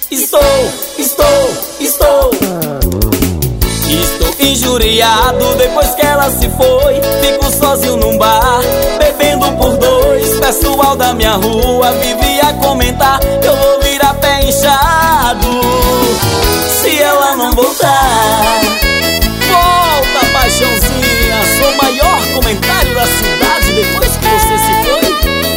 Estou injuriado depois que ela se foi. Fico sozinho num bar, bebendo por dois. Pessoal da minha rua vivia a comentar que eu vou virar pé inchado se ela não voltar. Volta, paixãozinha, sou o maior comentário da cidade depois que você se foi.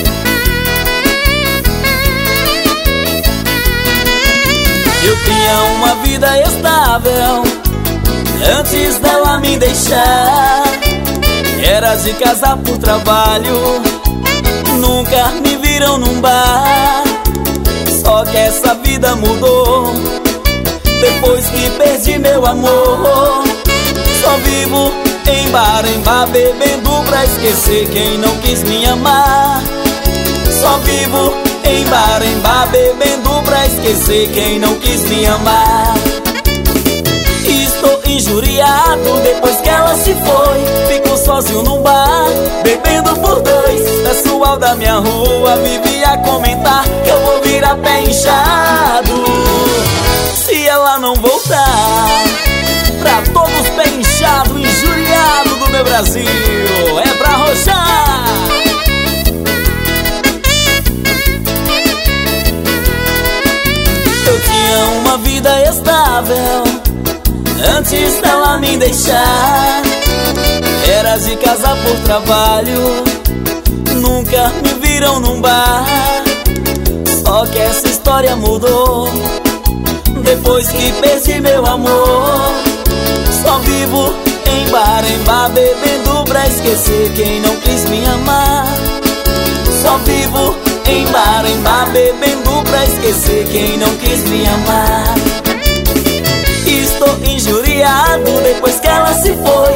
Eu tinha uma vida estável antes dela me deixar. Era de casa por trabalho, nunca me viram num bar. Só que essa vida mudou depois que perdi meu amor. Só vivo em bar, bebendo pra esquecer quem não quis me amar. Só vivo em bar, bebendo pra esquecer quem não quis me amar. Estou injuriado depois que ela se foi. Fico sozinho num bar, bebendo por dois. Pessoal da minha rua vivia a comentar que eu vou virar pé inchado se ela não voltar. Pra todos os pé inchado, injuriado do meu Brasil, é pra arrochar. Eu tinha uma vida estável antes dela me deixar. Era de casa por trabalho, nunca me viram num bar. Só que essa história mudou depois que perdi meu amor. Só vivo em bar, bebendo pra esquecer quem não quis me amar. Só vivo em bar, bebendo pra esquecer quem não quis me amar. Estou injuriado depois que ela se foi.